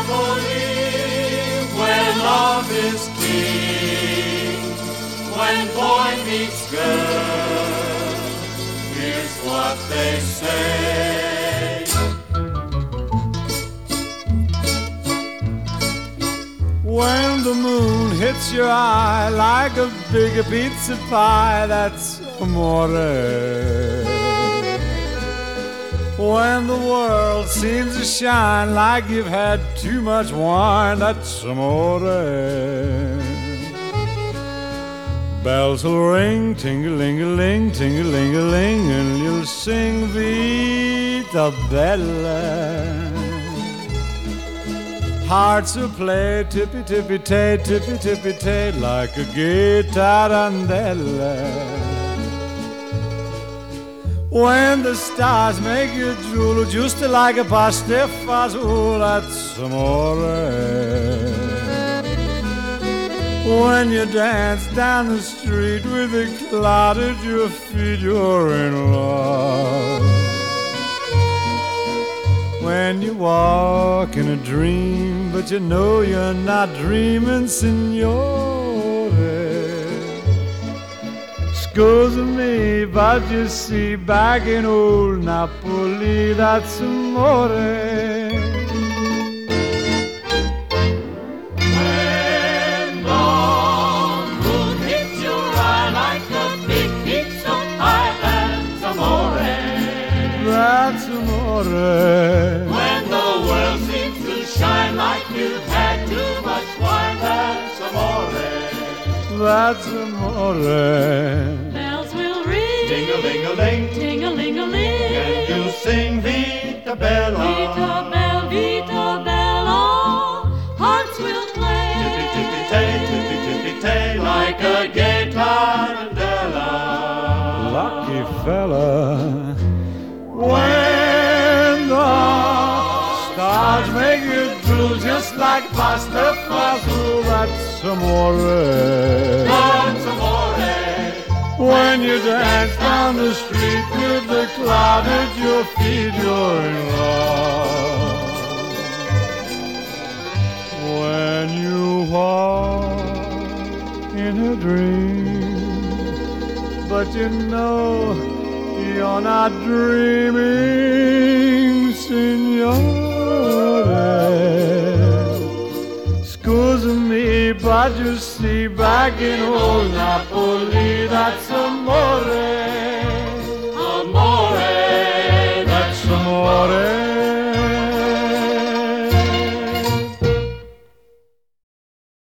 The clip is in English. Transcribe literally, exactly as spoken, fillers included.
Napoli, where love is king. When boy meets girl, here's what they say. When the moon hits your eye like a big pizza pie, that's amore. When the world seems to shine like you've had too much wine, that's amore. Bells will ring, ting-a-ling-a-ling, ting-a-ling-a-ling, and you'll sing Vita Bella. Hearts will play tippy-tippy-tay, tippy-tippy-tay, like a gay tarantella. When the stars make you drool, just like a pasta fazool, that's amore. When you dance down the street with a cloud at your feet, you're in love. When you walk in a dream, but you know you're not dreaming, signore. Scusa me, but you see, back in old Napoli, that's amore. When the moon hits your eye like a big pizza pie, that's amore. That's amore. When the world seems to shine like you've had too much wine, that's amore. That's amore. Bells will ring, Ting-a-ling-a-ling, ting-a-ling-a-ling, and you'll sing Vita Bella. Vita Bella, Vita Bella. Hearts will play, Tippy-tippy-tay, tippy-tippy-tay, like a gay tarantella. Lucky fella. When the stars make you drool just like pasta fazool, that's amore. That's amore. When you dance down the street with the cloud at your feet, you're in love. When you walk in a dream, but you know you're not dreaming, signore. Scusa me, but you see, back in old Napoli, that's amore.